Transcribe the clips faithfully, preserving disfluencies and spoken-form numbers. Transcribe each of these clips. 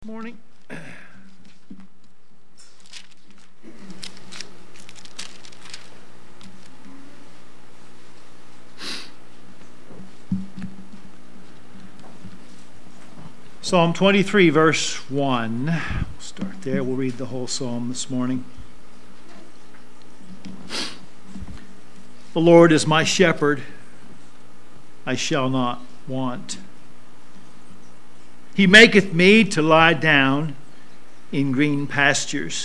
Morning. Psalm twenty-three, verse one. We'll start there. We'll read the whole psalm this morning. The Lord is my shepherd. I shall not want. He maketh me to lie down in green pastures.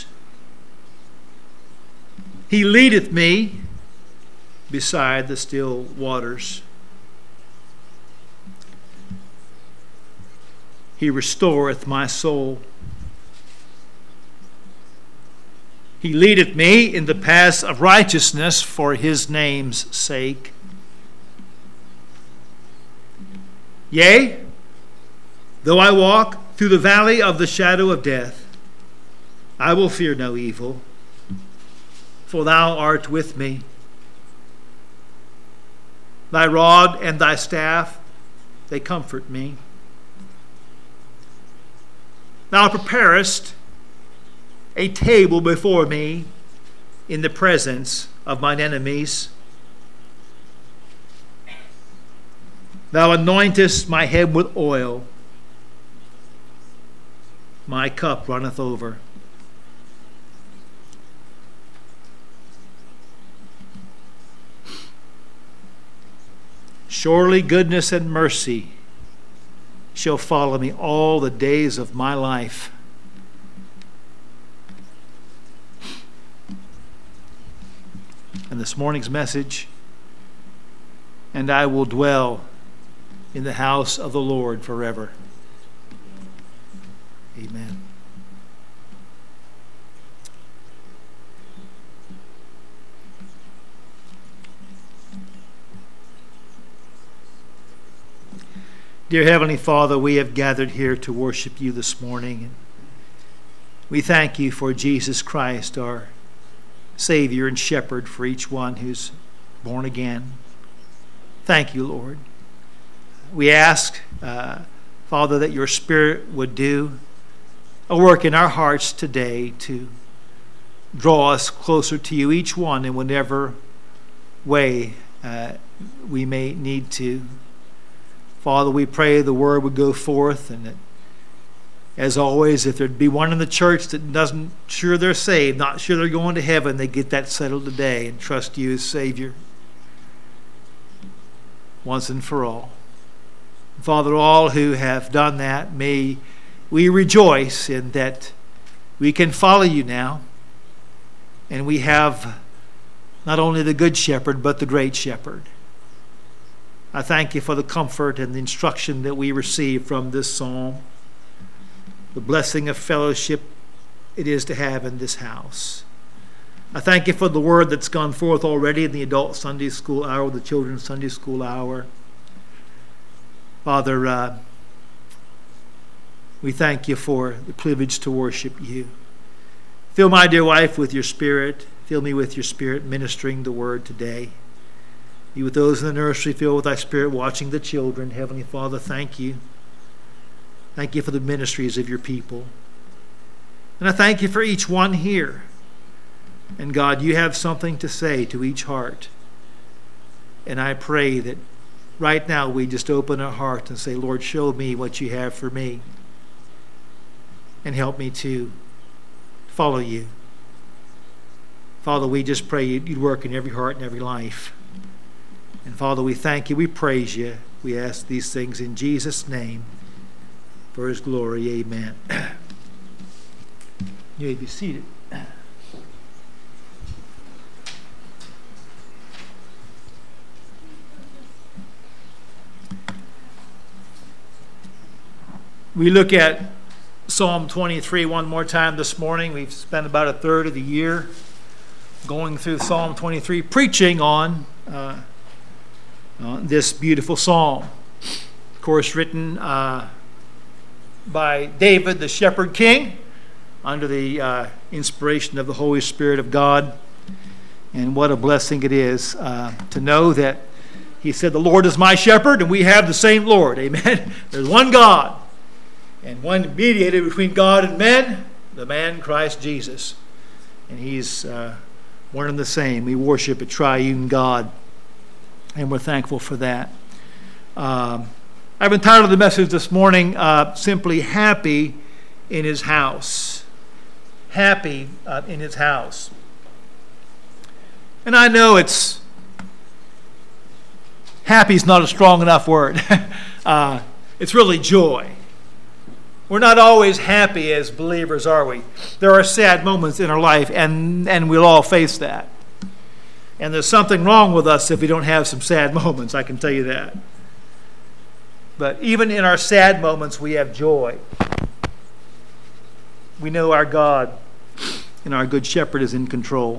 He leadeth me beside the still waters. He restoreth my soul. He leadeth me in the paths of righteousness for his name's sake. Yea, though I walk through the valley of the shadow of death, I will fear no evil, for thou art with me. Thy rod and thy staff, they comfort me. Thou preparest a table before me in the presence of mine enemies. Thou anointest my head with oil. My cup runneth over. Surely goodness and mercy shall follow me all the days of my life. And this morning's message, and I will dwell in the house of the Lord forever. Amen. Dear Heavenly Father, we have gathered here to worship you this morning. We thank you for Jesus Christ, our Savior and Shepherd for each one who's born again. Thank you, Lord. We ask, uh, Father, that your Spirit would do a work in our hearts today to draw us closer to you, each one in whatever way uh, we may need to. Father, we pray the word would go forth, and that, as always, if there'd be one in the church that doesn't sure they're saved, not sure they're going to heaven, they get that settled today and trust you as Savior once and for all. Father, all who have done that, may we rejoice in that we can follow you now, and we have not only the good shepherd, but the great shepherd. I thank you for the comfort and the instruction that we receive from this psalm, the blessing of fellowship it is to have in this house. I thank you for the word that's gone forth already in the adult Sunday school hour, the children's Sunday school hour. Father, uh, we thank you for the privilege to worship you. Fill my dear wife with your Spirit. Fill me with your Spirit ministering the word today. Be with those in the nursery, filled with thy Spirit, watching the children. Heavenly Father, thank you. Thank you for the ministries of your people. And I thank you for each one here. And God, you have something to say to each heart. And I pray that right now we just open our heart and say, Lord, show me what you have for me. And help me to follow you. Father, we just pray you'd work in every heart and every life. And Father, we thank you, we praise you. We ask these things in Jesus' name for his glory. Amen. You may be seated. We look at Psalm twenty-three one more time this morning. We've spent about a third of the year going through Psalm twenty-three, preaching on uh, uh, this beautiful psalm. Of course, written uh, by David, the shepherd king, under the uh, inspiration of the Holy Spirit of God. And what a blessing it is uh, to know that he said, the Lord is my shepherd, and we have the same Lord. Amen. There's one God. and one mediator between God and men, the man Christ Jesus. And he's uh, one and the same. We worship a triune God, and we're thankful for that. Um, I've entitled the message this morning uh, simply Happy in His House. Happy uh, in His house. And I know it's happy is not a strong enough word. uh, it's really joy. We're not always happy as believers, are we? There are sad moments in our life, and, and we'll all face that. And there's something wrong with us if we don't have some sad moments, I can tell you that. But even in our sad moments, we have joy. We know our God and our Good Shepherd is in control.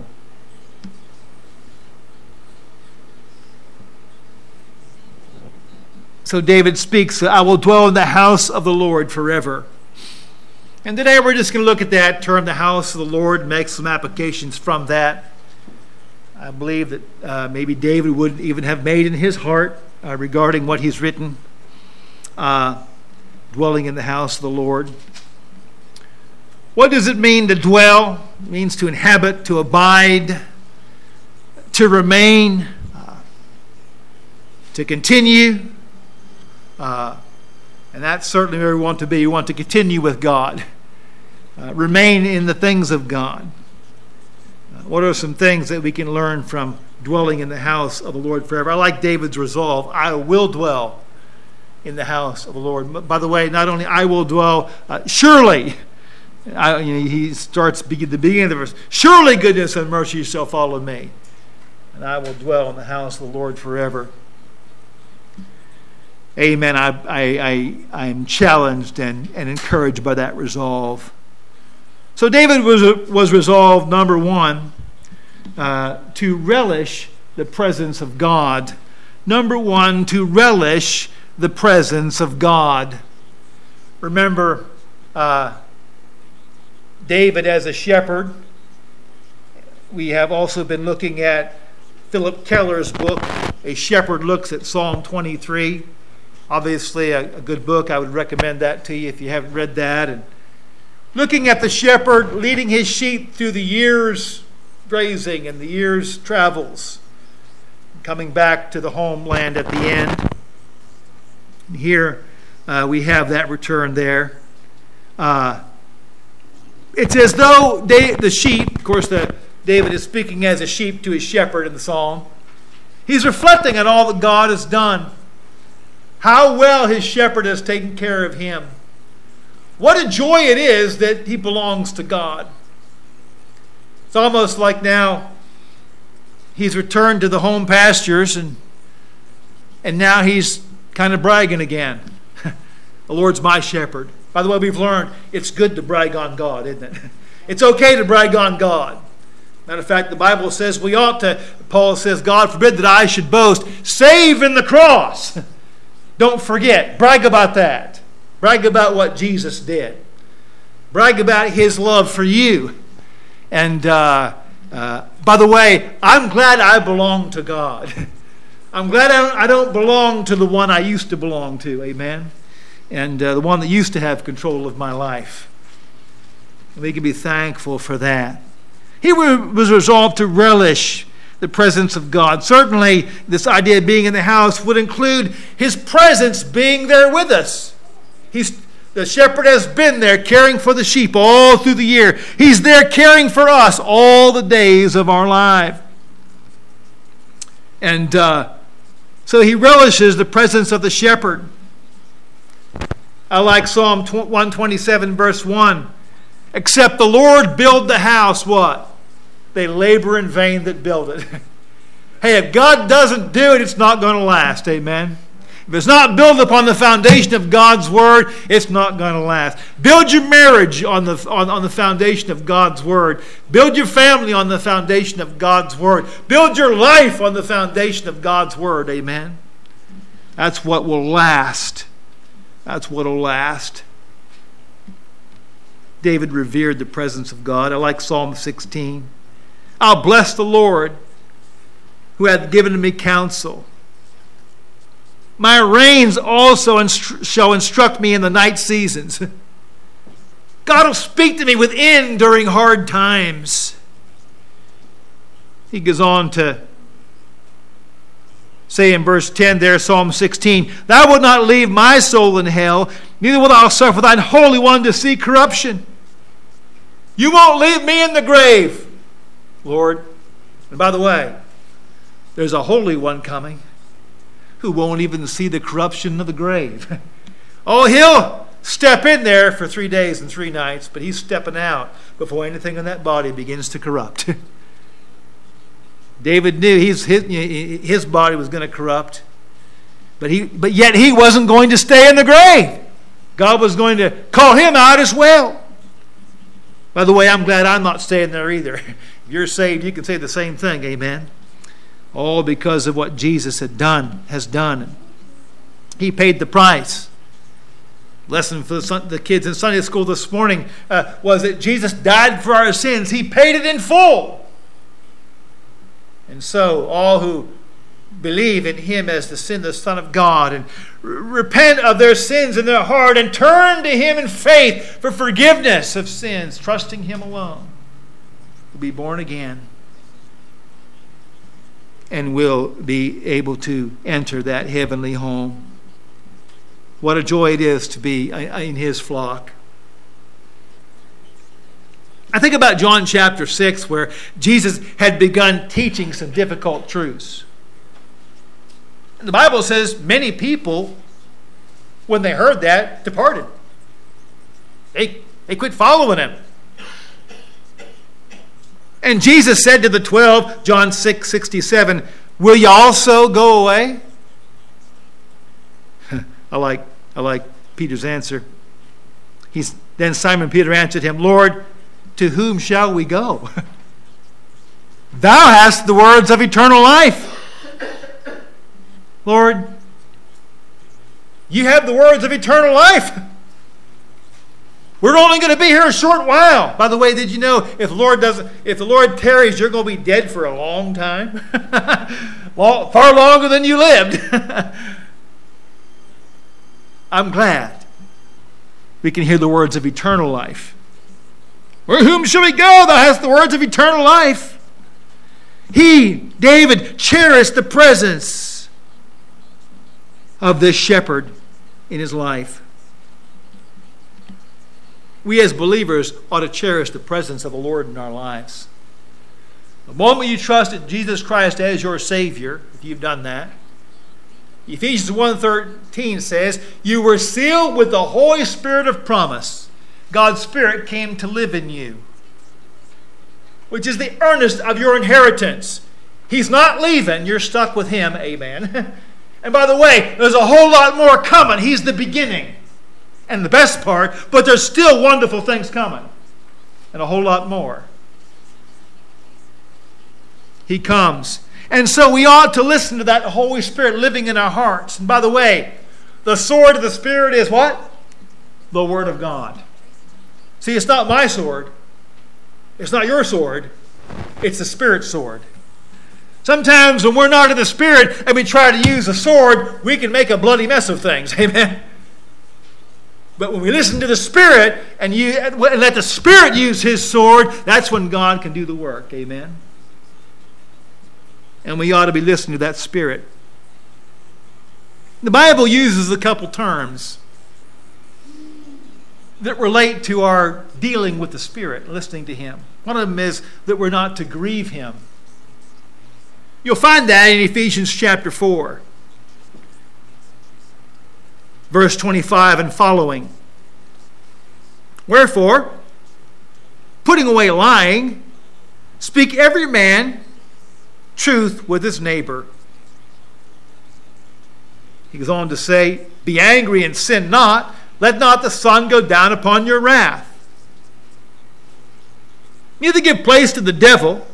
So David speaks, I will dwell in the house of the Lord forever. And today we're just going to look at that term, the house of the Lord, make some applications from that. I believe that uh, maybe David would even have made in his heart uh, regarding what he's written, uh, dwelling in the house of the Lord. What does it mean to dwell? It means to inhabit, to abide, to remain, uh, to continue. Uh, and that's certainly where we want to be. We want to continue with God. Uh, remain in the things of God. Uh, what are some things that we can learn from dwelling in the house of the Lord forever? I like David's resolve. I will dwell in the house of the Lord. By the way, not only I will dwell, uh, surely, I, you know, he starts at the beginning of the verse, surely goodness and mercy shall follow me, and I will dwell in the house of the Lord forever. Amen. I, I, I, I'm challenged and, and encouraged by that resolve. So David was, was resolved, number one, uh, to relish the presence of God. Number one, to relish the presence of God. Remember, uh, David as a shepherd. We have also been looking at Philip Keller's book, A Shepherd Looks at Psalm twenty-three. Obviously, a, a good book. I would recommend that to you if you haven't read that. And looking at the shepherd leading his sheep through the year's grazing and the year's travels, coming back to the homeland at the end. And here uh, we have that return there. Uh, it's as though they, the sheep, of course, the, David is speaking as a sheep to his shepherd in the psalm. He's reflecting on all that God has done. How well his shepherd has taken care of him. What a joy it is that he belongs to God. It's almost like now he's returned to the home pastures and and now he's kind of bragging again. The Lord's my shepherd. By the way, we've learned it's good to brag on God, isn't it? It's okay to brag on God. Matter of fact, the Bible says we ought to, Paul says, God forbid that I should boast, save in the cross. Don't forget. Brag about that. Brag about what Jesus did. Brag about his love for you. And uh, uh, by the way, I'm glad I belong to God. I'm glad I don't, I don't belong to the one I used to belong to. Amen. And uh, the one that used to have control of my life. And we can be thankful for that. He was resolved to relish the presence of God. Certainly, this idea of being in the house would include his presence being there with us. He's, the shepherd has been there caring for the sheep all through the year. He's there caring for us all the days of our life. And uh, so he relishes the presence of the shepherd. I like Psalm one twenty-seven, verse one. Except the Lord build the house, what? They labor in vain that build it. Hey, if God doesn't do it, it's not going to last. Amen. If it's not built upon the foundation of God's Word, it's not going to last. Build your marriage on the, on, on the foundation of God's Word. Build your family on the foundation of God's Word. Build your life on the foundation of God's Word. Amen. That's what will last. That's what will last. David revered the presence of God. I like Psalm sixteen. I'll bless the Lord who hath given me counsel. My rains also instru- shall instruct me in the night seasons. God will speak to me within during hard times. He goes on to say in verse ten there, Psalm sixteen, Thou wilt not leave my soul in hell, neither wilt thou suffer thine Holy One to see corruption. You won't leave me in the grave, Lord. And by the way, there's a Holy One coming who won't even see the corruption of the grave. Oh, he'll step in there for three days and three nights, but he's stepping out before anything in that body begins to corrupt. David knew his, his, his body was going to corrupt, but, he, but yet he wasn't going to stay in the grave. God was going to call him out as well. By the way, I'm glad I'm not staying there either. If you're saved, you can say the same thing, amen? All because of what Jesus had done, has done. He paid the price. Lesson for the, the kids in Sunday school this morning uh, was that Jesus died for our sins. He paid it in full. And so all who believe in him as the sinless Son of God and r- repent of their sins in their heart and turn to him in faith for forgiveness of sins, trusting him alone, will be born again and will be able to enter that heavenly home. What a joy it is to be in his flock. I think about John chapter six, where Jesus had begun teaching some difficult truths. The Bible says many people, when they heard that, departed. They, they quit following him. And Jesus said to the twelve, John six sixty-seven, will you also go away? I like, I like Peter's answer. He's, then Simon Peter answered him, Lord, to whom shall we go? Thou hast the words of eternal life. Lord, you have the words of eternal life. We're only going to be here a short while. By the way, did you know if the Lord doesn't, if the Lord tarries, you're going to be dead for a long time? Well, far longer than you lived. I'm glad we can hear the words of eternal life. Where whom shall we go? Thou hast the words of eternal life. He, David, cherished the presence of this shepherd in his life. We as believers ought to cherish the presence of the Lord in our lives. The moment you trusted Jesus Christ as your Savior, if you've done that, Ephesians one thirteen says, you were sealed with the Holy Spirit of promise. God's Spirit came to live in you, which is the earnest of your inheritance. He's not leaving. You're stuck with him. Amen. And by the way, there's a whole lot more coming. He's the beginning and the best part, but there's still wonderful things coming and a whole lot more. He comes. And so we ought to listen to that Holy Spirit living in our hearts. And by the way, the sword of the Spirit is what? The Word of God. See, it's not my sword. It's not your sword. It's the Spirit's sword. Sometimes when we're not in the Spirit and we try to use a sword, we can make a bloody mess of things. Amen? But when we listen to the Spirit and, you, and let the Spirit use his sword, that's when God can do the work. Amen? And we ought to be listening to that Spirit. The Bible uses a couple terms that relate to our dealing with the Spirit, listening to him. One of them is that we're not to grieve him. You'll find that in Ephesians chapter four, verse twenty-five and following. Wherefore, putting away lying, speak every man truth with his neighbor. He goes on to say, be angry and sin not. Let not the sun go down upon your wrath. Neither give place to the devil.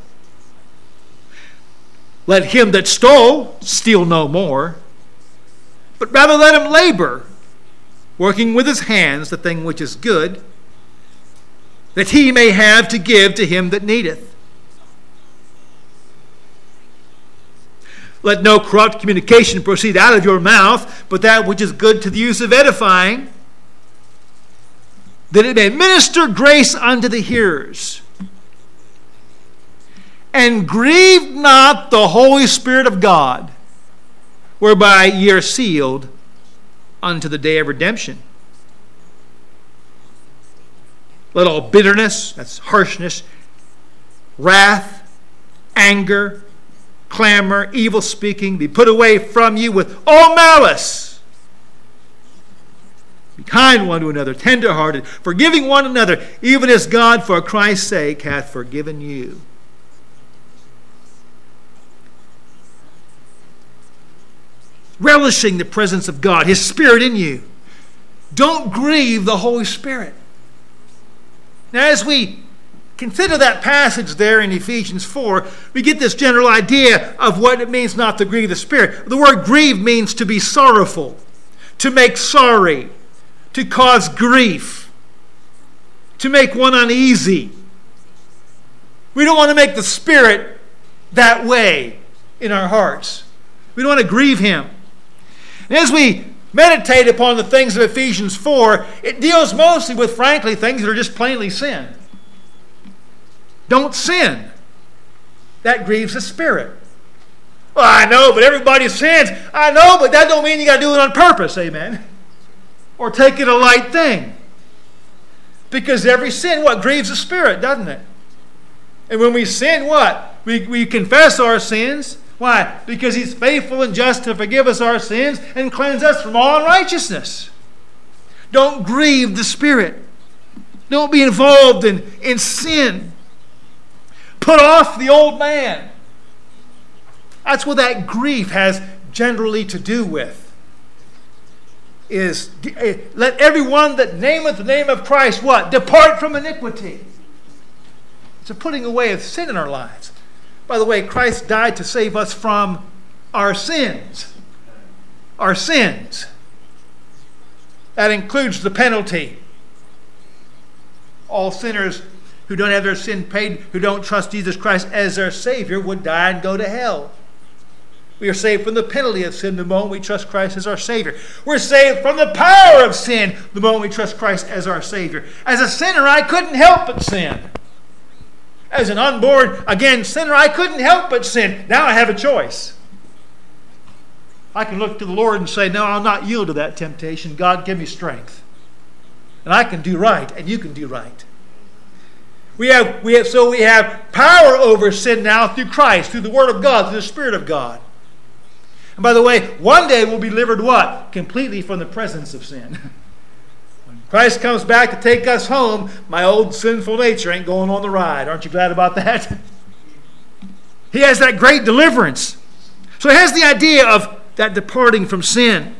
Let him that stole steal no more, but rather let him labor, working with his hands the thing which is good, that he may have to give to him that needeth. Let no corrupt communication proceed out of your mouth, but that which is good to the use of edifying, that it may minister grace unto the hearers. And grieve not the Holy Spirit of God, whereby ye are sealed unto the day of redemption. Let all bitterness, that's harshness, wrath, anger, clamor, evil speaking be put away from you with all malice. Be kind one to another, tenderhearted, forgiving one another, even as God for Christ's sake hath forgiven you. Relishing the presence of God, His Spirit in you. Don't grieve the Holy Spirit. Now, as we consider that passage there in Ephesians four, we get this general idea of what it means not to grieve the Spirit. The word grieve means to be sorrowful, to make sorry, to cause grief, to make one uneasy. We don't want to make the Spirit that way in our hearts. We don't want to grieve Him. And as we meditate upon the things of Ephesians four, it deals mostly with, frankly, things that are just plainly sin. Don't sin. That grieves the Spirit. Well, I know, but everybody sins. I know, but that don't mean you got to do it on purpose, amen? Or take it a light thing. Because every sin, what, grieves the Spirit, doesn't it? And when we sin, what? We, we confess our sins. Why? Because He's faithful and just to forgive us our sins and cleanse us from all unrighteousness. Don't grieve the Spirit. Don't be involved in, in sin. Put off the old man. That's what that grief has generally to do with. Is let everyone that nameth the name of Christ, what? Depart from iniquity. It's a putting away of sin in our lives. By the way, Christ died to save us from our sins. Our sins. That includes the penalty. All sinners who don't have their sin paid, who don't trust Jesus Christ as their Savior, would die and go to hell. We are saved from the penalty of sin the moment we trust Christ as our Savior. We're saved from the power of sin the moment we trust Christ as our Savior. As a sinner, I couldn't help but sin. As an unborn, again, sinner, I couldn't help but sin. Now I have a choice. I can look to the Lord and say, no, I'll not yield to that temptation. God, give me strength. And I can do right, and you can do right. We have, we have, so we have power over sin now through Christ, through the Word of God, through the Spirit of God. And by the way, one day we'll be delivered what? Completely from the presence of sin. Christ comes back to take us home, my old sinful nature ain't going on the ride. Aren't you glad about that? He has that great deliverance. So it has the idea of that departing from sin.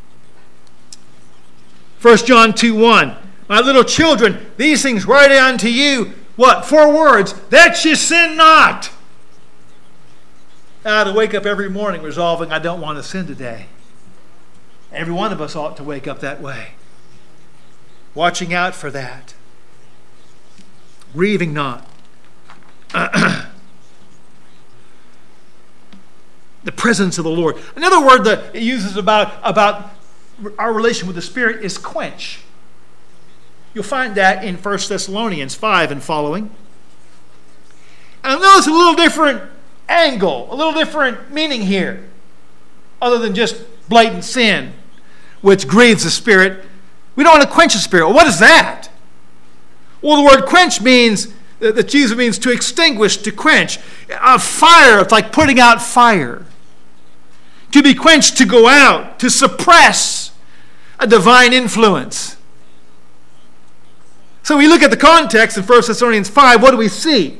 First John two one. My little children, these things write I unto you. What? Four words. That you sin not. I ought to wake up every morning resolving I don't want to sin today. Every one of us ought to wake up that way. Watching out for that. Grieving not. The presence of the Lord. Another word that it uses about, about our relation with the Spirit is quench. You'll find that in First Thessalonians five and following. And I know it's a little different angle, a little different meaning here, other than just blatant sin, which grieves the Spirit. We don't want to quench the Spirit. Well, what is that? Well, the word quench means, that Jesus means to extinguish, to quench. A fire, it's like putting out fire. To be quenched, to go out, to suppress a divine influence. So we look at the context in First Thessalonians five, what do we see?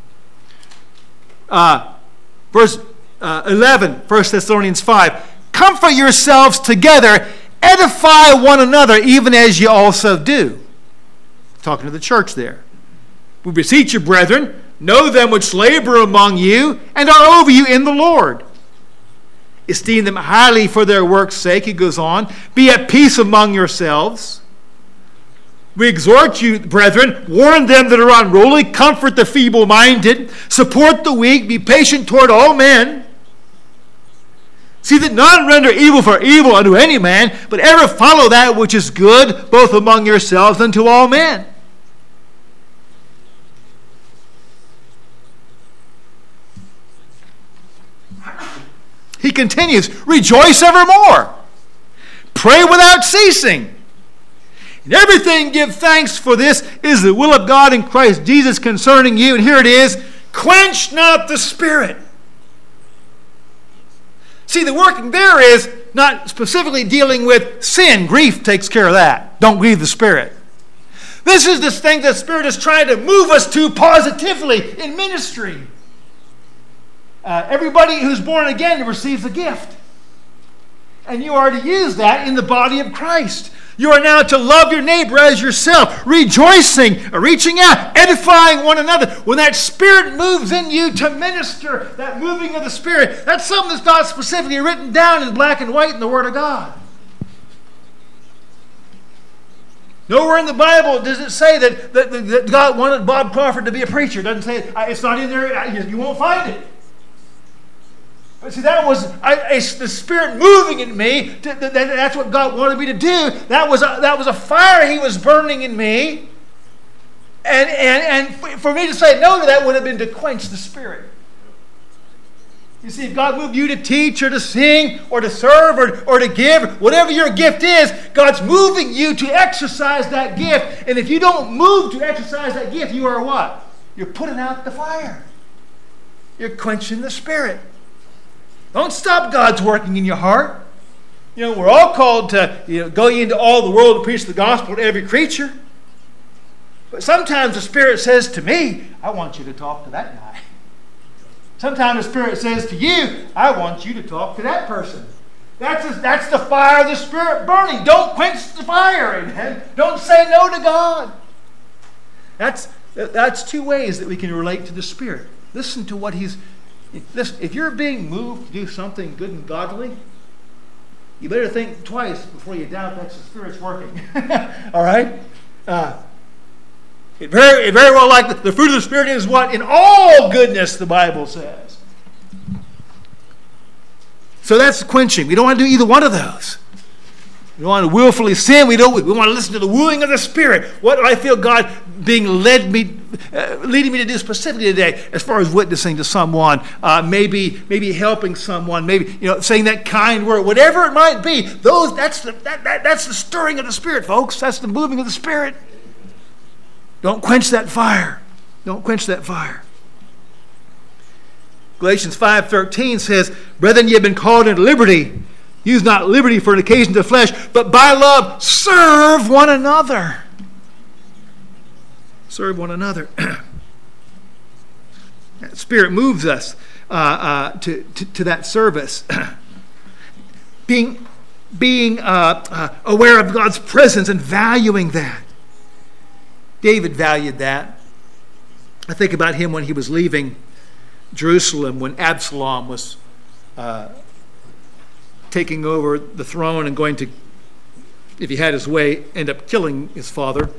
Uh, verse uh, eleven, First Thessalonians five. Comfort yourselves together, edify one another, even as you also do. Talking to the church there. We beseech you, brethren, know them which labor among you and are over you in the Lord. Esteem them highly for their work's sake, he goes on. Be at peace among yourselves. We exhort you, brethren, warn them that are unruly, comfort the feeble-minded, support the weak, be patient toward all men. See that none render evil for evil unto any man, but ever follow that which is good, both among yourselves and to all men. He continues, rejoice evermore. Pray without ceasing. In everything give thanks, for this is the will of God in Christ Jesus concerning you. And here it is, quench not the Spirit. See, the working there is not specifically dealing with sin. Grief takes care of that. Don't grieve the Spirit. This is this thing that the Spirit is trying to move us to positively in ministry. Uh, everybody who's born again receives a gift. And you are to use that in the body of Christ. You are now to love your neighbor as yourself, rejoicing, reaching out, edifying one another. When that Spirit moves in you to minister, that moving of the Spirit, that's something that's not specifically written down in black and white in the Word of God. Nowhere in the Bible does it say that, that, that God wanted Bob Crawford to be a preacher. It doesn't say it. It's not in there. You won't find it. But see, that was I, I, the Spirit moving in me. To, that, that's what God wanted me to do. That was a, that was a fire He was burning in me. And, and, and for me to say no to that would have been to quench the Spirit. You see, if God moved you to teach or to sing or to serve or, or to give, whatever your gift is, God's moving you to exercise that gift. And if you don't move to exercise that gift, you are what? You're putting out the fire. You're quenching the Spirit. Don't stop God's working in your heart. You know, we're all called to you know, go into all the world to preach the gospel to every creature. But sometimes the Spirit says to me, I want you to talk to that guy. Sometimes the Spirit says to you, I want you to talk to that person. That's, a, that's the fire of the Spirit burning. Don't quench the fire. Amen. Don't say no to God. That's, that's two ways that we can relate to the Spirit. Listen to what He's... Listen, if you're being moved to do something good and godly, you better think twice before you doubt that the Spirit's working. All right? Uh, it, very, it very well like the, the fruit of the Spirit is what? In all goodness, the Bible says. So that's quenching. We don't want to do either one of those. We don't want to willfully sin. We don't. We want to listen to the wooing of the Spirit. What do I feel God being led me, uh, leading me to do specifically today, as far as witnessing to someone, uh, maybe, maybe helping someone, maybe you know, saying that kind word, whatever it might be. Those that's the that, that that's the stirring of the Spirit, folks. That's the moving of the Spirit. Don't quench that fire. Don't quench that fire. Galatians five thirteen says, "Brethren, ye have been called into liberty. Use not liberty for an occasion to the flesh, but by love serve one another." Serve one another. That Spirit moves us uh, uh, to, to, to that service. being being uh, uh, aware of God's presence and valuing that. David valued that. I think about him when he was leaving Jerusalem, when Absalom was uh, taking over the throne and going to, if he had his way, end up killing his father.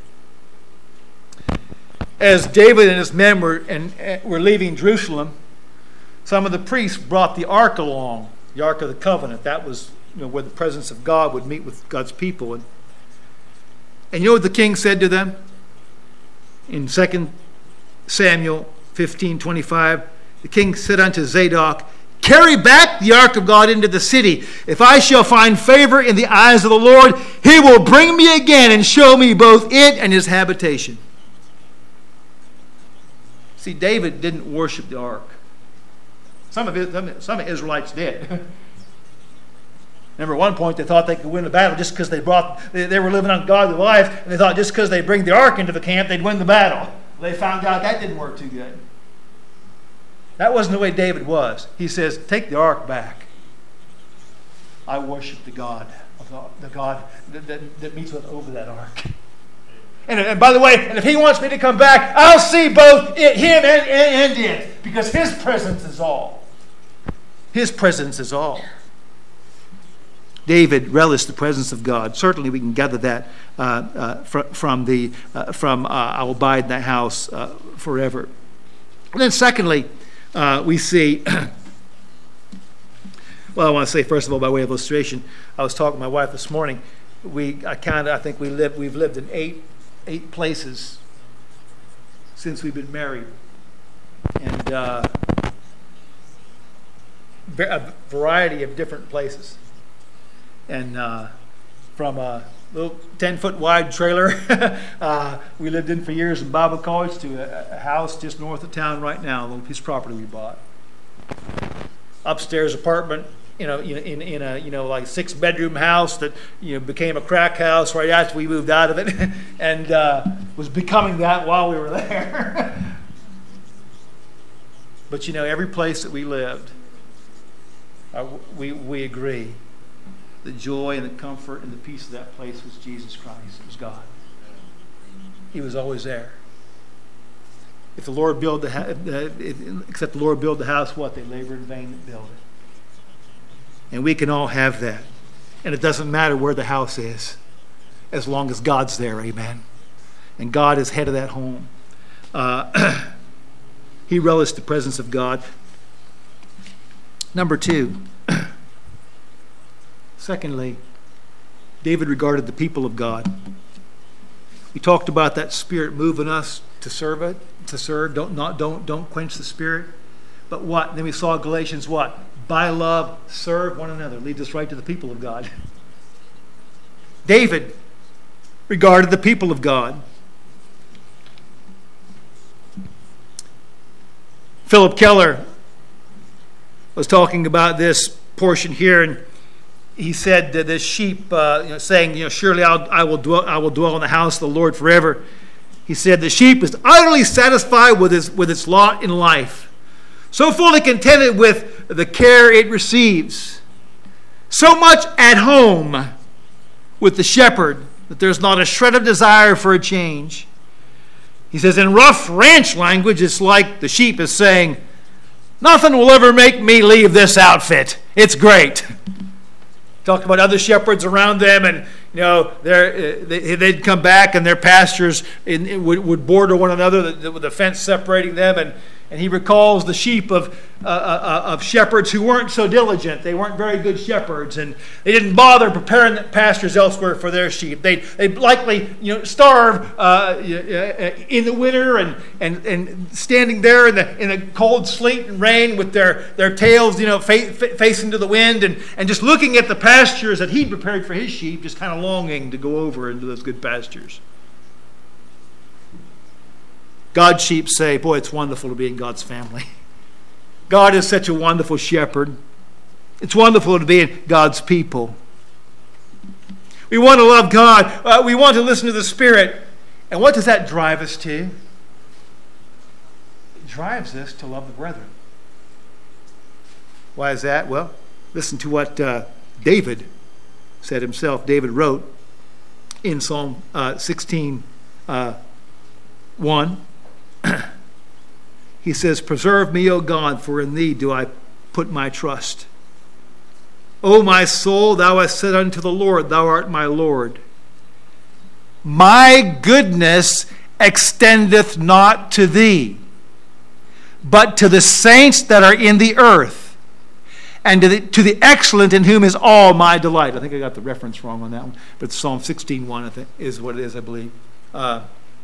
As David and his men were, and, uh, were leaving Jerusalem, some of the priests brought the ark along, the Ark of the Covenant. That was you know, where the presence of God would meet with God's people. And, and you know what the king said to them? In Second Samuel fifteen twenty-five, the king said unto Zadok, "Carry back the ark of God into the city. If I shall find favor in the eyes of the Lord, He will bring me again and show me both it and His habitation." See, David didn't worship the ark. Some of it, some of the Israelites did. Remember, at one point they thought they could win the battle just because they brought they, they were living on godly life, and they thought just because they bring the ark into the camp, they'd win the battle. They found out that didn't work too good. That wasn't the way David was. He says, "Take the ark back. I worship the God, of the, the God that, that, that meets with over that ark. And, and by the way, and if He wants me to come back, I'll see both it, Him and, and, and it, because His presence is all. His presence is all." David relished the presence of God. Certainly, we can gather that uh, uh, fr- from the uh, from uh, "I will abide in that house uh, forever." And then, secondly, uh, we see. Well, Well, I want to say, first of all, by way of illustration, I was talking to my wife this morning. We, I counted, I think we lived, we've lived in eight, eight places since we've been married. And uh, a variety of different places. And uh, from a little ten-foot wide trailer uh, we lived in for years in Bible college to a, a house just north of town right now, a little piece of property we bought. Upstairs apartment, you know, in, in, in a you know like six-bedroom house that you know became a crack house right after we moved out of it, and uh, was becoming that while we were there. But you know, every place that we lived, uh, we we agree. The joy and the comfort and the peace of that place was Jesus Christ. It was God. He was always there. If the Lord build the ha- uh, except the Lord build the house, what? They labor in vain that build it. And we can all have that. And it doesn't matter where the house is, as long as God's there. Amen. And God is head of that home. Uh, he relished the presence of God. Number two. Secondly, David regarded the people of God. We talked about that Spirit moving us to serve it, to serve. Don't not don't don't quench the Spirit. But what? Then we saw Galatians what? By love, serve one another. Leads us right to the people of God. David regarded the people of God. Philip Keller was talking about this portion here, and he said that this sheep, uh, you know, saying, you know, surely I'll, I will dwell, I will dwell in the house of the Lord forever. He said the sheep is utterly satisfied with its with its lot in life, so fully contented with the care it receives, so much at home with the shepherd that there's not a shred of desire for a change. He says in rough ranch language, it's like the sheep is saying, nothing will ever make me leave this outfit. It's great. Talked about other shepherds around them, and you know they, they'd come back, and their pastures in, in, would, would border one another with the fence separating them. And, and he recalls the sheep of uh, uh, of shepherds who weren't so diligent. They weren't very good shepherds, and they didn't bother preparing pastures elsewhere for their sheep. They'd, they'd likely you know starve uh, in the winter and, and, and standing there in the in the cold sleet and rain with their, their tails you know fa- facing to the wind, and, and just looking at the pastures that he'd prepared for his sheep, just kind of longing to go over into those good pastures. God's sheep say, boy, it's wonderful to be in God's family. God is such a wonderful shepherd. It's wonderful to be in God's people. We want to love God. Uh, we want to listen to the Spirit. And what does that drive us to? It drives us to love the brethren. Why is that? Well, listen to what uh, David said himself. David wrote in Psalm uh, sixteen, uh, one. He says, preserve me, O God, for in thee do I put my trust. O my soul, thou hast said unto the Lord, thou art my Lord. My goodness extendeth not to thee, but to the saints that are in the earth, and to the, to the excellent in whom is all my delight. I think I got the reference wrong on that one, but Psalm sixteen one, I think, is what it is, I believe. Uh,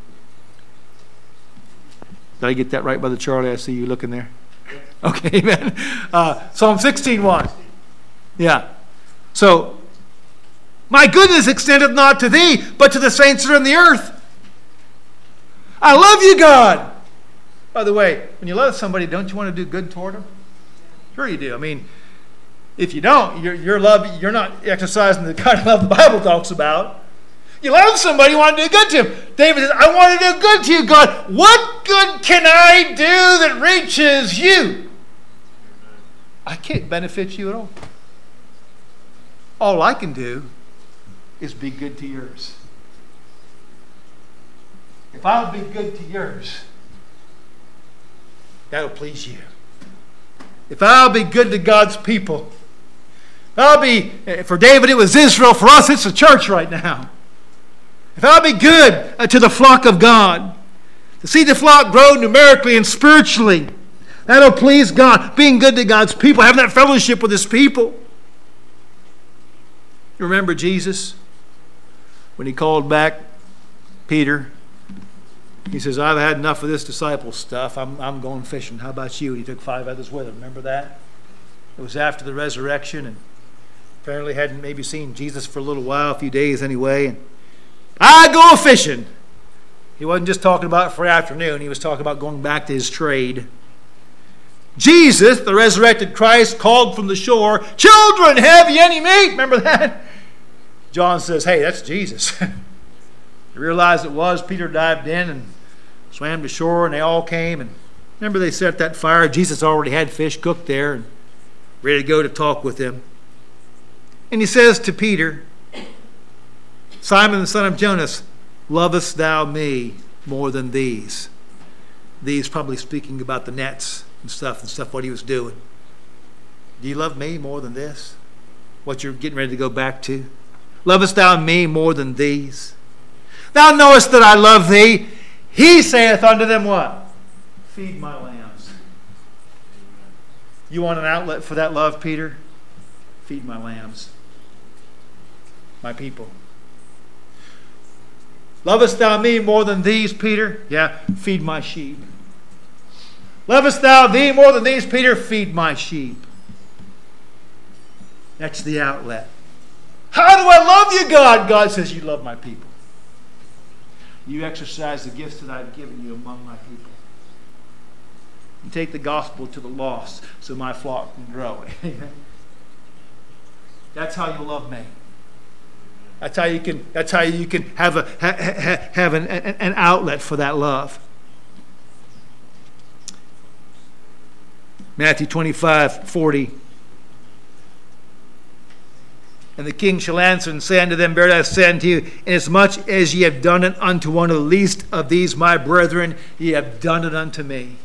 Did I get that right, Brother Charlie? I see you looking there. Okay, amen. Uh, Psalm sixteen one. Yeah. So, my goodness extendeth not to thee, but to the saints that are in the earth. I love you, God. By the way, when you love somebody, don't you want to do good toward them? Sure you do. I mean, if you don't, your, your love, you're not exercising the kind of love the Bible talks about. You love somebody, you want to do good to him. David says, I want to do good to you, God. What good can I do that reaches you? I can't benefit you at all. All I can do is be good to yours. If I'll be good to yours, that'll please you. If I'll be good to God's people, I'll be, for David it was Israel, for us it's the church right now. If I'll be good uh, to the flock of God, to see the flock grow numerically and spiritually, that'll please God. Being good to God's people, having that fellowship with His people. You remember Jesus when he called back Peter? He says, I've had enough of this disciple stuff. I'm, I'm going fishing. How about you? And he took five others with him. Remember that? It was after the resurrection, and apparently hadn't maybe seen Jesus for a little while, a few days anyway. And I go fishing. He wasn't just talking about it for afternoon. He was talking about going back to his trade. Jesus, the resurrected Christ, called from the shore, children, have ye any meat? Remember that? John says, hey, that's Jesus. They realized it was. Peter dived in and swam to shore, and they all came. And remember, they set that fire. Jesus already had fish cooked there and ready to go to talk with them. And he says to Peter, Simon the son of Jonas, lovest thou me more than these? These probably speaking about the nets and stuff and stuff, what he was doing. Do you love me more than this? What you're getting ready to go back to? Lovest thou me more than these? Thou knowest that I love thee. He saith unto them what? Feed my lambs. You want an outlet for that love, Peter? Feed my lambs. My people. Lovest thou me more than these, Peter? Yeah, feed my sheep. Lovest thou thee more than these, Peter? Feed my sheep. That's the outlet. How do I love you, God? God says, you love my people. You exercise the gifts that I've given you among my people. You take the gospel to the lost so my flock can grow. That's how you love me. That's how you can. That's how you can have a ha, ha, have an, an outlet for that love. Matthew twenty-five forty. And the king shall answer and say unto them, verily I say unto you, inasmuch as ye have done it unto one of the least of these my brethren, ye have done it unto me.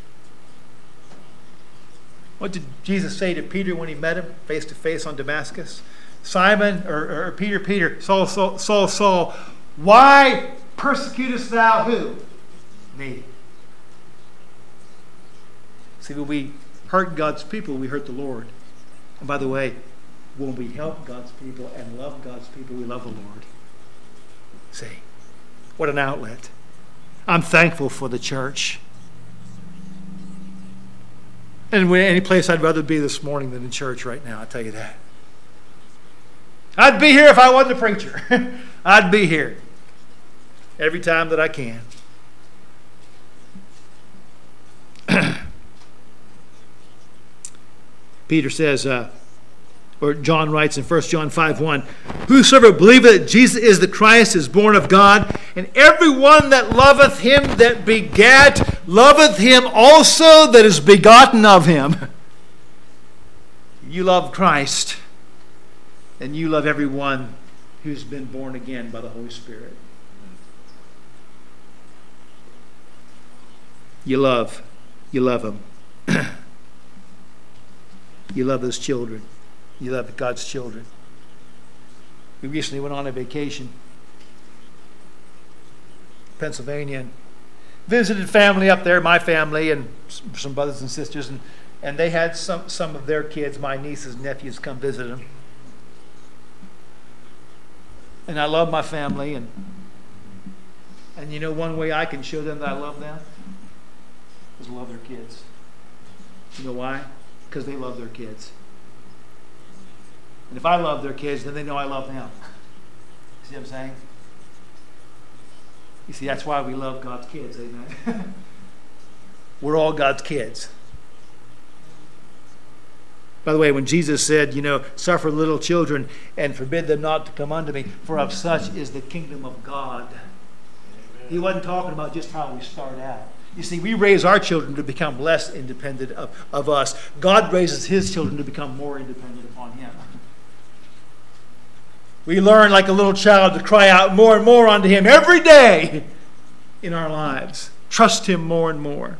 What did Jesus say to Peter when he met him face to face on Damascus? Simon, or, or Peter, Peter, Saul, Saul, Saul, Saul, why persecutest thou who? Me. See, when we hurt God's people, we hurt the Lord. And by the way, when we help God's people and love God's people, we love the Lord. See, what an outlet. I'm thankful for the church. And any place I'd rather be this morning than in church right now, I'll tell you that. I'd be here if I wasn't a preacher. I'd be here every time that I can. Peter says, uh, or John writes in First John five one, whosoever believeth that Jesus is the Christ is born of God, and every one that loveth him that begat loveth him also that is begotten of him. You love Christ, and you love everyone who's been born again by the Holy Spirit. You love. You love them. You love those children. You love God's children. We recently went on a vacation in Pennsylvania and visited family up there, my family and some brothers and sisters, and, and they had some, some of their kids, my nieces and nephews, come visit them. And I love my family, and and you know one way I can show them that I love them is love their kids. You know why? Because they love their kids. And if I love their kids, then they know I love them. See what I'm saying? You see, that's why we love God's kids, amen? We're all God's kids. By the way, when Jesus said, you know, suffer little children and forbid them not to come unto me, for of such is the kingdom of God. Amen. He wasn't talking about just how we start out. You see, we raise our children to become less independent of, of us. God raises his children to become more independent upon him. We learn like a little child to cry out more and more unto him every day in our lives. Trust him more and more.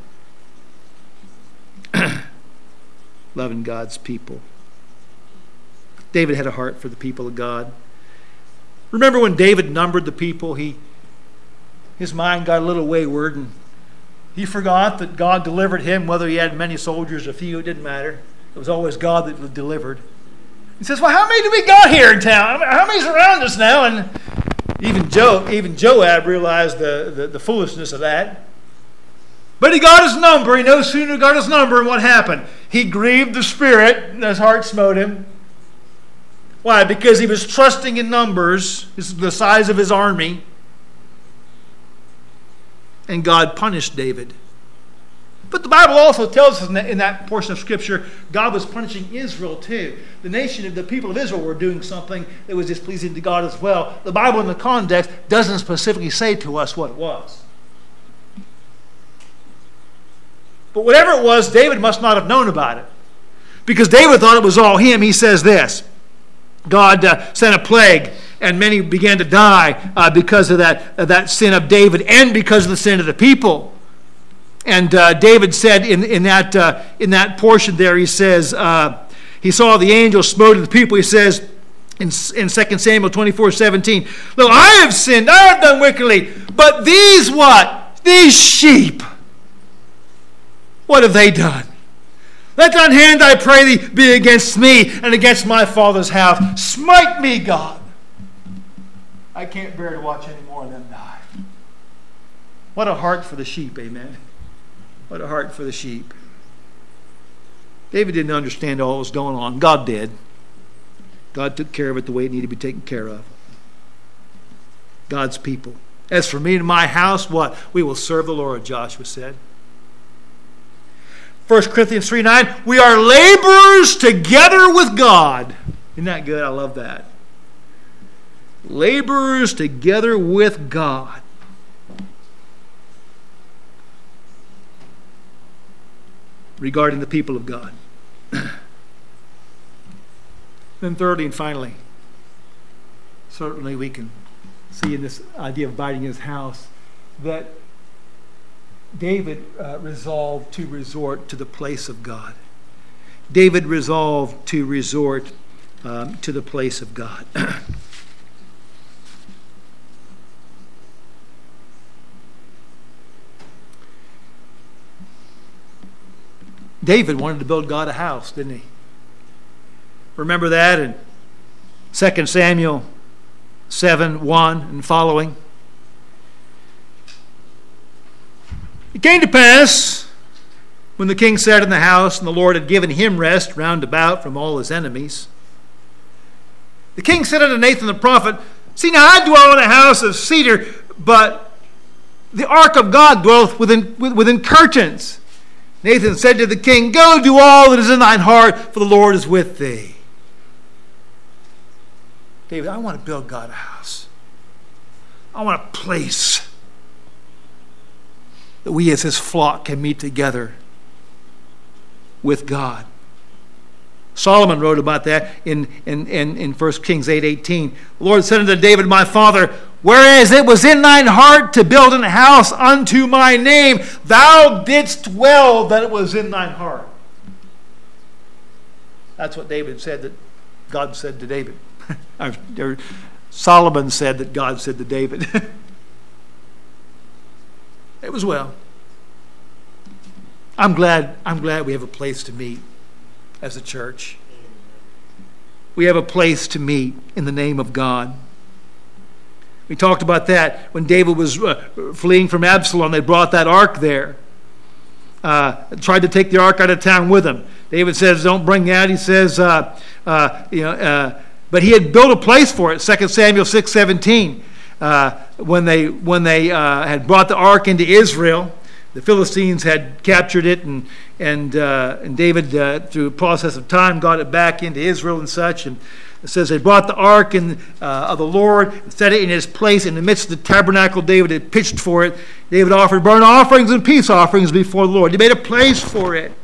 Loving God's people. David had a heart for the people of God. Remember when David numbered the people, he his mind got a little wayward and he forgot that God delivered him, whether he had many soldiers or few, it didn't matter. It was always God that delivered. He says, well, how many do we got here in town? How many's around us now? And even Joe, even Joab realized the, the, the foolishness of that. But he got his number. He no sooner got his number, and what happened? He grieved the Spirit, and his heart smote him. Why? Because he was trusting in numbers, the size of his army. And God punished David. But the Bible also tells us in that, in that portion of Scripture, God was punishing Israel too. The nation of the people of Israel were doing something that was displeasing to God as well. The Bible in the context doesn't specifically say to us what it was. But whatever it was, David must not have known about it. Because David thought it was all him. He says this, God uh, sent a plague, and many began to die uh, because of that, of that sin of David and because of the sin of the people. And uh, David said in, in, that, uh, in that portion there, he says, uh, he saw the angel smote the people. He says in, in Second Samuel twenty-four seventeen, look, I have sinned, I have done wickedly, but these what? These sheep, what have they done? Let thine hand, I pray thee, be against me and against my father's house. Smite me, God. I can't bear to watch any more of them die. What a heart for the sheep, amen. What a heart for the sheep. David didn't understand all that was going on. God did. God took care of it the way it needed to be taken care of. God's people. As for me and my house, what? We will serve the Lord, Joshua said. First Corinthians three nine, we are laborers together with God. Isn't that good? I love that. Laborers together with God. Regarding the people of God. Then thirdly and finally, certainly we can see in this idea of abiding in his house that David uh, resolved to resort to the place of God. David resolved to resort um, to the place of God. David wanted to build God a house, didn't he? Remember that in Second Samuel seven one and following. It came to pass, when the king sat in the house, and the Lord had given him rest round about from all his enemies, the king said unto Nathan the prophet, see, now I dwell in a house of cedar, but the ark of God dwelleth within, within curtains. Nathan said to the king, go do all that is in thine heart, for the Lord is with thee. David, I want to build God a house. I want a place that we as his flock can meet together with God. Solomon wrote about that in, in, in, in First Kings eight eighteen. The Lord said unto David, my father, whereas it was in thine heart to build an house unto my name, thou didst well that it was in thine heart. That's what David said that God said to David. or Solomon said that God said to David. It was well. I'm glad, I'm glad we have a place to meet as a church. We have a place to meet in the name of God. We talked about that when David was uh, fleeing from Absalom. They brought that ark there. Uh, tried to take the ark out of town with him. David says, don't bring that. He says, uh, uh, you know, uh, but he had built a place for it. Second Samuel six seventeen. Uh, when they when they uh, had brought the ark into Israel, the Philistines had captured it, and and uh, and David, uh, through a process of time, got it back into Israel and such. And it says they brought the ark in, uh, of the Lord and set it in its place in the midst of the tabernacle. David had pitched for it. David offered burnt offerings and peace offerings before the Lord. He made a place for it.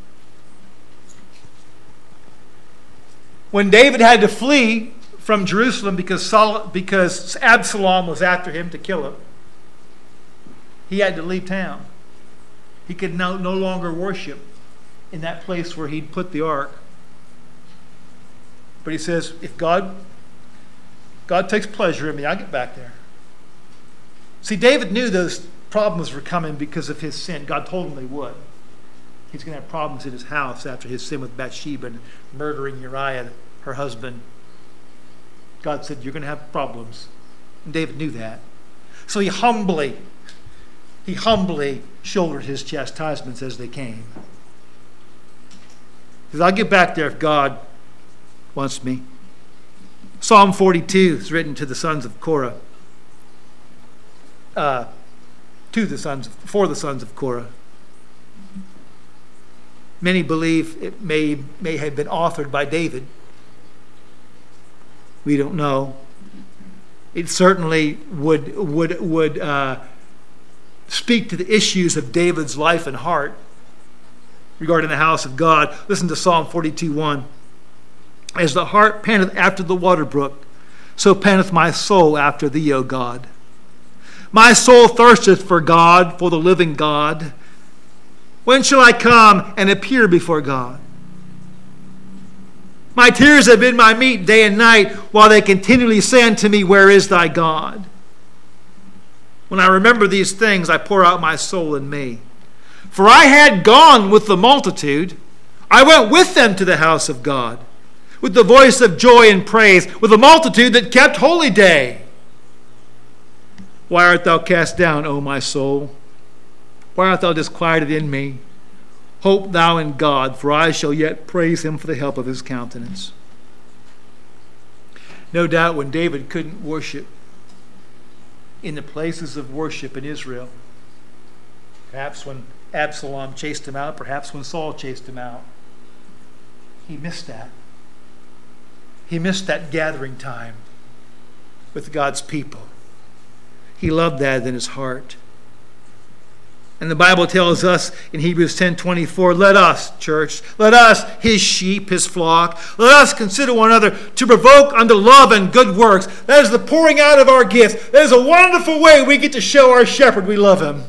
When David had to flee from Jerusalem because Sol- because Absalom was after him to kill him, he had to leave town. He could no, no longer worship in that place where he'd put the ark. But he says, if God, God takes pleasure in me, I'll get back there. See, David knew those problems were coming because of his sin. God told him they would. He's going to have problems in his house after his sin with Bathsheba and murdering Uriah her husband. God said, you're going to have problems. And David knew that. So he humbly, he humbly shouldered his chastisements as they came. He says, I'll get back there if God wants me. Psalm forty-two is written to the sons of Korah. Uh, to the sons, of, for the sons of Korah. Many believe it may, may have been authored by David. We don't know. It certainly would would would uh, speak to the issues of David's life and heart regarding the house of God. Listen to Psalm forty-two one. As the hart panteth after the water brook, so panteth my soul after thee, O God. My soul thirsteth for God, for the living God. When shall I come and appear before God? My tears have been my meat day and night, while they continually say unto me, where is thy God? When I remember these things, I pour out my soul in me. For I had gone with the multitude. I went with them to the house of God, with the voice of joy and praise, with a multitude that kept holy day. Why art thou cast down, O my soul? Why art thou disquieted in me? Hope thou in God, for I shall yet praise him for the help of his countenance. No doubt when David couldn't worship in the places of worship in Israel, perhaps when Absalom chased him out, perhaps when Saul chased him out, he missed that. He missed that gathering time with God's people. He loved that in his heart. And the Bible tells us in Hebrews ten twenty-four, let us, church, let us, his sheep, his flock, let us consider one another to provoke unto love and good works. That is the pouring out of our gifts. That is a wonderful way we get to show our shepherd we love him.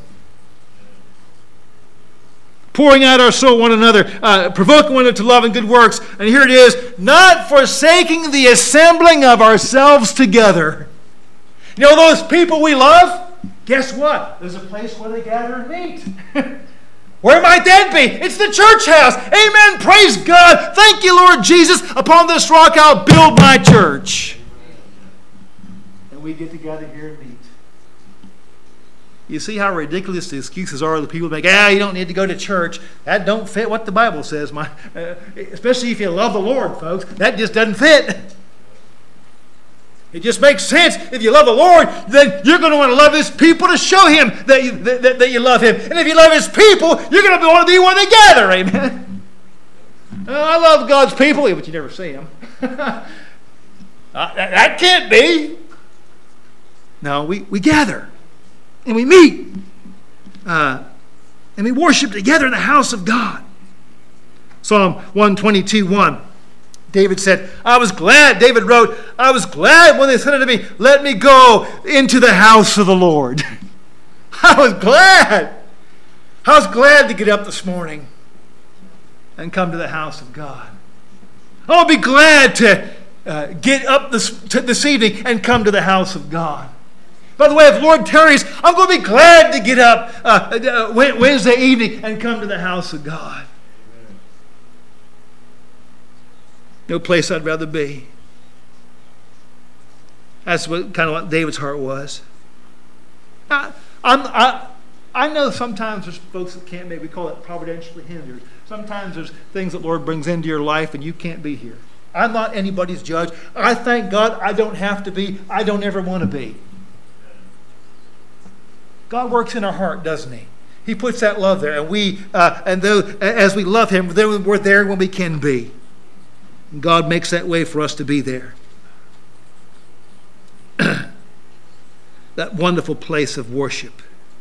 Pouring out our soul one another, uh, provoking one another to love and good works. And here it is, not forsaking the assembling of ourselves together. You know those people we love? Guess what? There's a place where they gather and meet. Where might that be? It's the church house. Amen. Praise God. Thank you, Lord Jesus. Upon this rock I'll build my church. And we get together here and meet. You see how ridiculous the excuses are of the people that make, ah, you don't need to go to church. That don't fit what the Bible says. My, uh, especially if you love the Lord, folks. That just doesn't fit. It just makes sense. If you love the Lord, then you're going to want to love his people to show him that you, that, that you love him. And if you love his people, you're going to want to be where they gather. Amen. Oh, I love God's people, but you never see them. uh, that, that can't be. No, we, we gather. And we meet. Uh, and we worship together in the house of God. Psalm one twenty-two one. David said, I was glad, David wrote, I was glad when they said unto me, let me go into the house of the Lord. I was glad. I was glad to get up this morning and come to the house of God. I'll be glad to uh, get up this, to this evening and come to the house of God. By the way, if Lord tarries, I'm going to be glad to get up uh, uh, Wednesday evening and come to the house of God. No place I'd rather be. That's what kind of what David's heart was. I, I'm, I, I know sometimes there's folks that can't, maybe call it providentially hindered. Sometimes there's things that the Lord brings into your life and you can't be here. I'm not anybody's judge. I thank God I don't have to be. I don't ever want to be. God works in our heart, doesn't he? He puts that love there, and we, uh, and though as we love him, we're there when we can be. God makes that way for us to be there. That wonderful place of worship.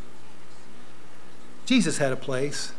Jesus had a place.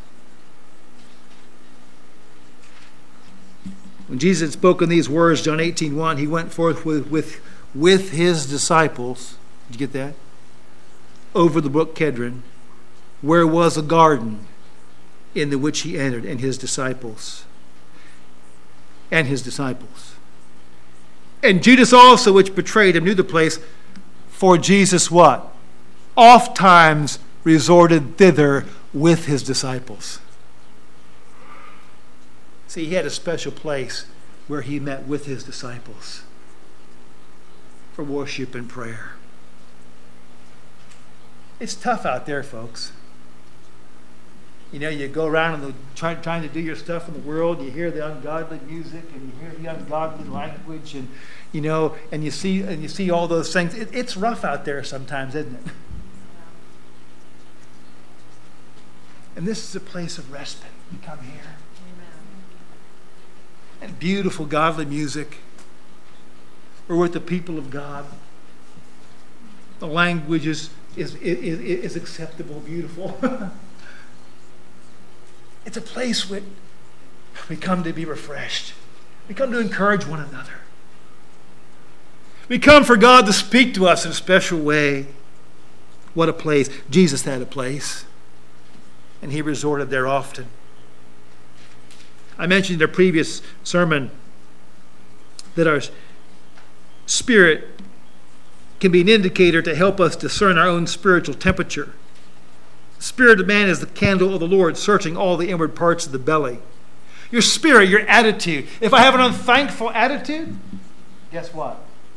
When Jesus had spoken these words, John eighteen one, he went forth with, with, with his disciples. Did you get that? Over the brook Kedron, where was a garden in the which he entered, and his disciples. And his disciples. And Judas also, which betrayed him, knew the place, for Jesus what? Oft times resorted thither with his disciples. See, he had a special place where he met with his disciples for worship and prayer. It's tough out there, folks. You know, you go around and try, trying to do your stuff in the world, you hear the ungodly music and you hear the ungodly language, and you know, and you see and you see all those things. It, it's rough out there sometimes, isn't it? And this is a place of respite. You come here. And beautiful godly music. We're with the people of God. The language is, is, is, is acceptable, beautiful. It's a place where we come to be refreshed. We come to encourage one another. We come for God to speak to us in a special way. What a place. Jesus had a place, and he resorted there often. I mentioned in a previous sermon that our spirit can be an indicator to help us discern our own spiritual temperature. The spirit of man is the candle of the Lord, searching all the inward parts of the belly. Your spirit, your attitude. If I have an unthankful attitude, guess what?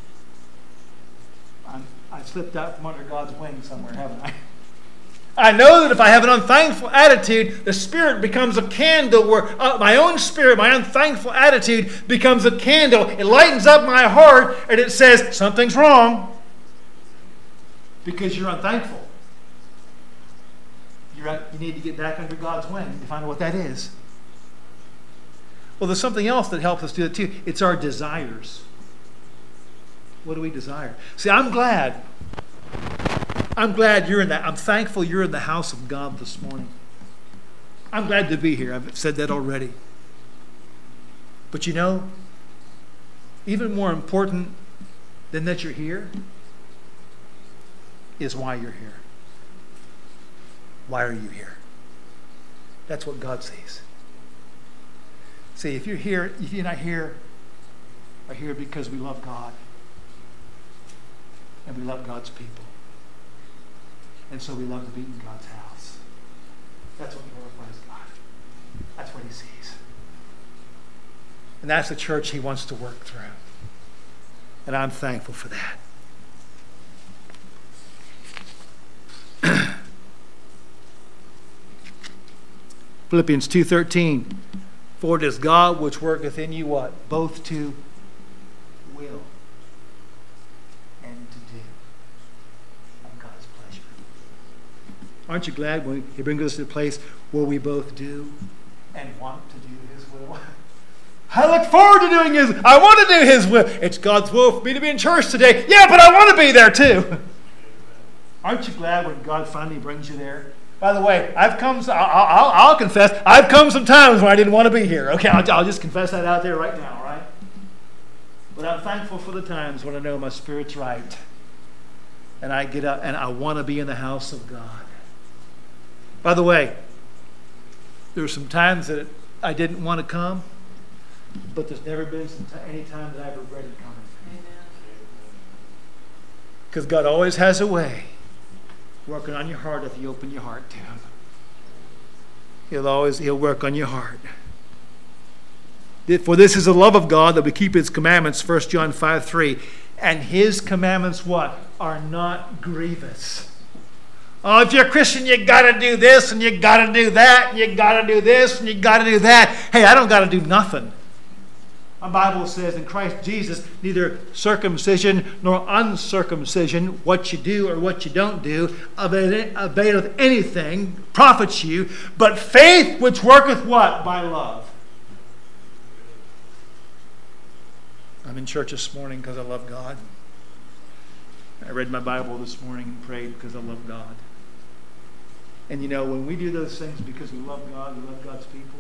I'm, I slipped out from under God's wing somewhere, haven't I? I know that if I have an unthankful attitude, the spirit becomes a candle where uh, my own spirit, my unthankful attitude becomes a candle. It lightens up my heart and it says, something's wrong because you're unthankful. You're at, you need to get back under God's wing to find out what that is. Well, there's something else that helps us do it too. It's our desires. What do we desire? See, I'm glad. I'm glad you're in that. I'm thankful you're in the house of God this morning. I'm glad to be here. I've said that already. But you know, even more important than that you're here is why you're here. Why are you here? That's what God sees. See, if you're here, if you're not here, are here because we love God and we love God's people. And so we love to be in God's house. That's what glorifies God. That's what he sees. And that's the church he wants to work through. And I'm thankful for that. Philippians two thirteen. For it is God which worketh in you what? Both to will and to do of God's pleasure. Aren't you glad when he brings us to a place where we both do and want to do his will? I look forward to doing his, I want to do his will. It's God's will for me to be in church today. Yeah, but I want to be there too. Aren't you glad when God finally brings you there? By the way, I've come, I'll, I'll, I'll confess, I've come some times when I didn't want to be here. Okay, I'll, I'll just confess that out there right now, right? But I'm thankful for the times when I know my spirit's right. And I get up and I want to be in the house of God. By the way, there were some times that I didn't want to come, but there's never been some t- any time that I've regretted coming. Because God always has a way working on your heart if you open your heart to him. He'll always, he'll work on your heart. For this is the love of God, that we keep his commandments, First John five three. And his commandments what? Are not grievous. Oh, if you're a Christian, you got to do this, and you got to do that, and you got to do this, and you got to do that. Hey, I don't got to do nothing. My Bible says in Christ Jesus, neither circumcision nor uncircumcision, what you do or what you don't do, availeth anything, profits you, but faith which worketh what? By love. I'm in church this morning because I love God. I read my Bible this morning and prayed because I love God. And you know, when we do those things because we love God, we love God's people,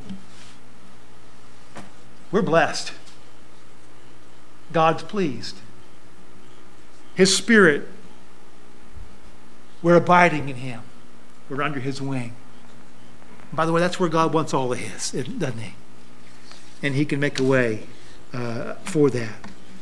we're blessed. God's pleased. His Spirit, we're abiding in him. We're under his wing. And by the way, that's where God wants all of his, doesn't he? And he can make a way uh, for that.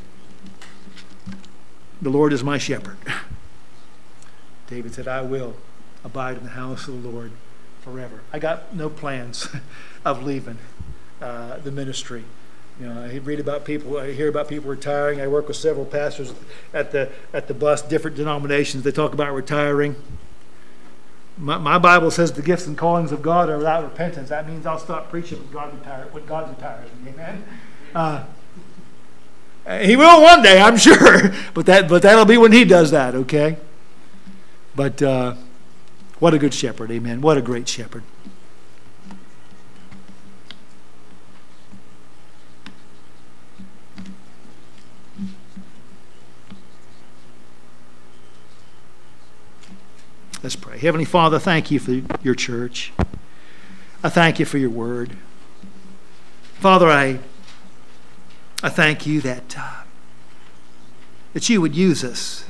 The Lord is my shepherd. David said, I will abide in the house of the Lord forever. I got no plans of leaving uh, the ministry. You know, I read about people, I hear about people retiring. I work with several pastors at the at the bus, different denominations. They talk about retiring. My, my Bible says the gifts and callings of God are without repentance. That means I'll stop preaching when God retires. When God retires, amen. Uh, he will one day, I'm sure, but that but that'll be when He does that. Okay. But uh, what a good shepherd, amen. What a great shepherd. Let's pray. Heavenly Father, thank you for your church. I thank you for your word. Father, I, I thank you that, uh, that you would use us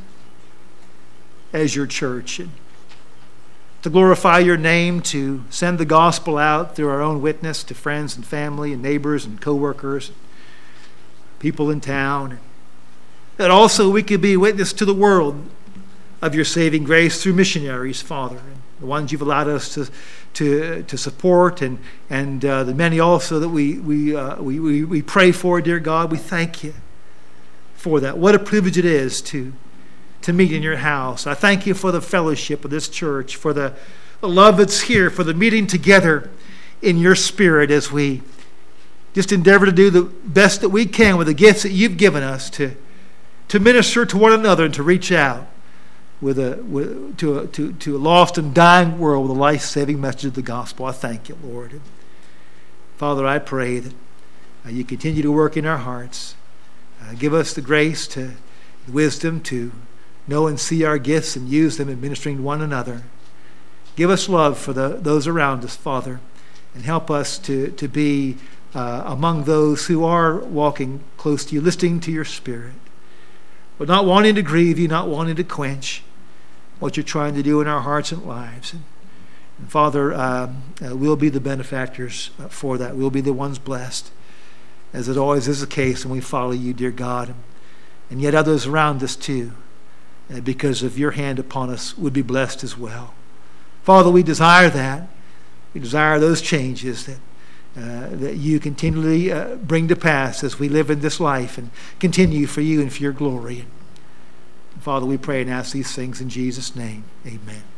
as your church and to glorify your name, to send the gospel out through our own witness to friends and family and neighbors and co-workers, people in town. That also we could be a witness to the world of your saving grace through missionaries, Father, and the ones you've allowed us to to to support, and and uh, the many also that we we, uh, we we we pray for, dear God. We thank you for that. What a privilege it is to to meet in your house. I thank you for the fellowship of this church, for the, the love that's here, for the meeting together in your spirit as we just endeavor to do the best that we can with the gifts that you've given us to to minister to one another and to reach out with a with, to a to, to a lost and dying world with a life-saving message of the gospel. I thank you, Lord. And Father, I pray that uh, you continue to work in our hearts. Uh, give us the grace, to the wisdom to know and see our gifts and use them in ministering to one another. Give us love for the, those around us, Father, and help us to, to be uh, among those who are walking close to you, listening to your Spirit, but not wanting to grieve you, not wanting to quench what you're trying to do in our hearts and lives. And, and Father, um, uh, we'll be the benefactors uh, for that. We'll be the ones blessed, as it always is the case when we follow you, dear God. And, and yet others around us too, uh, because of your hand upon us, would be blessed as well. Father, we desire that. We desire those changes that uh, that you continually uh, bring to pass as we live in this life and continue for you and for your glory. And Father, we pray and ask these things in Jesus' name. Amen.